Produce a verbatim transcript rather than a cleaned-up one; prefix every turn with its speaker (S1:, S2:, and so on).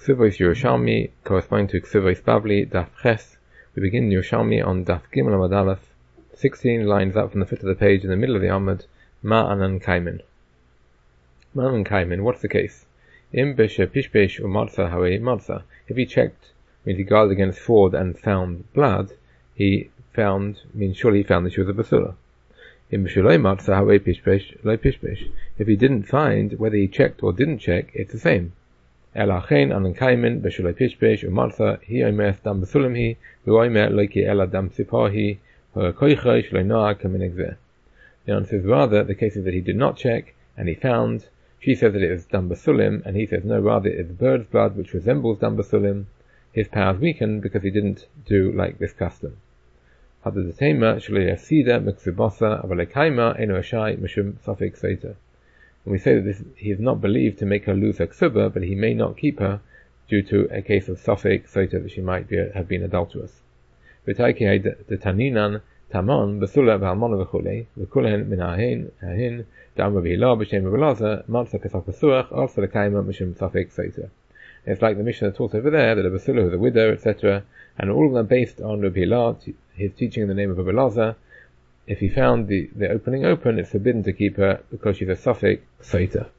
S1: Ksivos Yerushalmi, corresponding to Ksivos Bavli, Daf Ches. We begin Yerushalmi on Daf Gimel Amud Aleph, sixteen lines up from the foot of the page in the middle of the Amud, Ma'anan Kaimin. Ma'anan Kaimin, what's the case? Im Beshe Pishpesh or Marza Hawe Marza. If he checked, means he guarded against fraud and found blood, he found, means surely he found that she was a basura. Im Beshe Loi Marza Hawe Pishpesh, Loi Pishpesh. If he didn't find, whether he checked or didn't check, it's the same. Elachein anan kaimin beshaloi pishpesh umartha hi omer dam besulim hi v'omer loiki ela dam sipahi ha'koicha shloi noa kaminegzeh. The answer is rather the case is that he did not check and he found. She says that it was dam basulim and he says no, rather it is bird's blood which resembles dam basulim. His powers weakened because he didn't do like this custom. Hadadetema shloi yasida meksubosa avalekaima eno ashai mishum safik seita. When we say that this, he is not believed to make her lose her ksuba, but he may not keep her due to a case of safek sota that she might be, have been adulterous. V'taikei de taninan tamon basula v'almona v'chulei v'kulehen min ha'hin ha'hin da'amra v'hilah b'shem v'belaza marza pesach b'suach also l'kaima mishum safek sota. It's like the Mishnah taught over there that a basula who is a widow, et cetera, and all of them based on Rabbi Hilah, his teaching in the name of Rabbi Elazar. If he found the, the opening open, it's forbidden to keep her because she's a safek sota.